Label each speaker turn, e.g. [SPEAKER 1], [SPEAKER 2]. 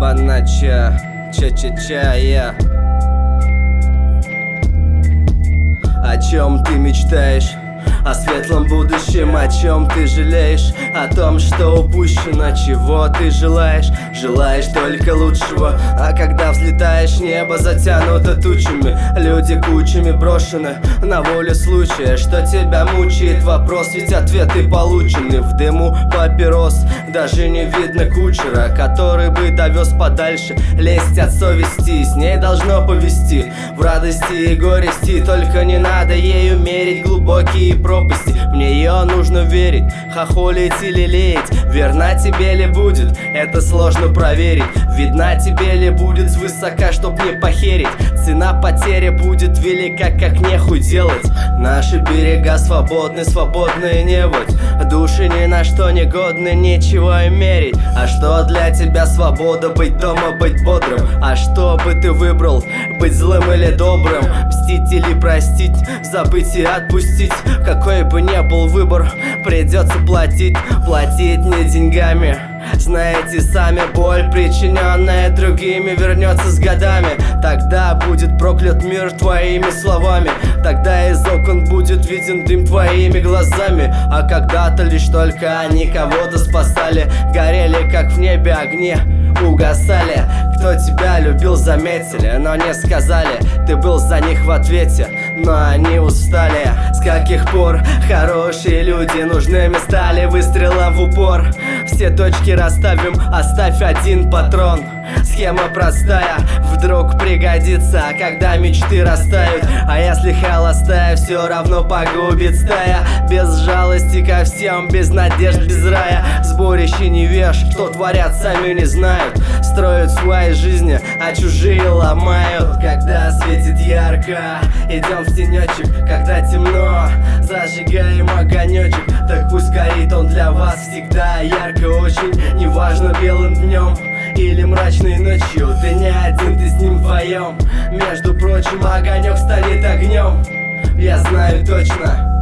[SPEAKER 1] Wanna cha, yeah. О чем ты мечтаешь? О светлом будущем, о чем ты жалеешь? О том, что упущено, чего ты желаешь? Желаешь только лучшего, а когда взлетаешь, небо затянуто тучами. Люди кучами брошены на волю случая. Что тебя мучает? Вопрос, ведь ответы получены. В дыму папирос, даже не видно кучера, который бы довез подальше. Лезть от совести, с ней должно повести в радости и горести. Только не надо ею мерить глубокие пропасти. В нее нужно верить, хохолить или леять. Верна тебе ли будет? Это сложно проверить. Видна тебе ли будет свысока, чтоб не похерить? Цена потери будет велика, как нехуй делать. Наши берега свободны, свободны небудь. Души ни на что не годны, нечего и мерить. А что для тебя свобода? Быть дома, быть бодрым. А что бы ты выбрал? Быть злым или добрым? Мстить или простить? Забыть и отпустить? Какой бы ни был выбор, придется платить. Платить не деньгами. Знаете сами, боль, причиненная другими, вернется с годами. Тогда будет проклят мир твоими словами. Тогда из окон будет виден дым твоими глазами. А когда-то лишь только они кого-то спасали. Горели, как в небе огни, угасали. Кто тебя любил, заметили, но не сказали. Ты был за них в ответе, но они устали. С каких пор хорошие люди нужными стали? Выстрелом в упор все точки расставим, оставь один патрон. Схема простая, вдруг пригодится, когда мечты растают. А если холостая, все равно погубит стая. Без жалости ко всем, без надежд, без рая. Сборище невеж, что творят, сами не знают. Строят свои жизни, а чужие ломают. Когда светит ярко, идем в тенечек. Когда темно, зажигаем огонечек. Так пусть горит он для вас всегда ярко очень. Неважно, белым днем или мрачной ночью. Ты не один, ты с ним вдвоем. Между прочим, огонек станет огнем, я знаю точно.